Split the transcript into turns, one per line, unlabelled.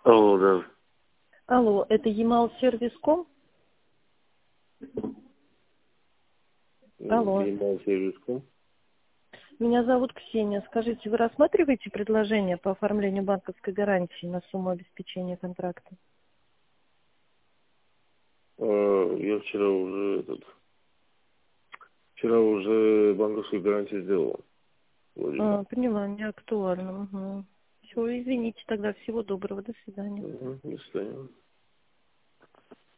Алло, да.
Алло, это Ямал-сервис.ком? Алло,
Сервис.ком.
меня зовут Ксения. Скажите, вы рассматриваете предложение по оформлению банковской гарантии на сумму обеспечения контракта?
Я вчера уже банковскую гарантию сделал. Вроде бы.
Поняла, не актуально. Угу. Все, извините тогда. Всего доброго. До свидания.
До свидания.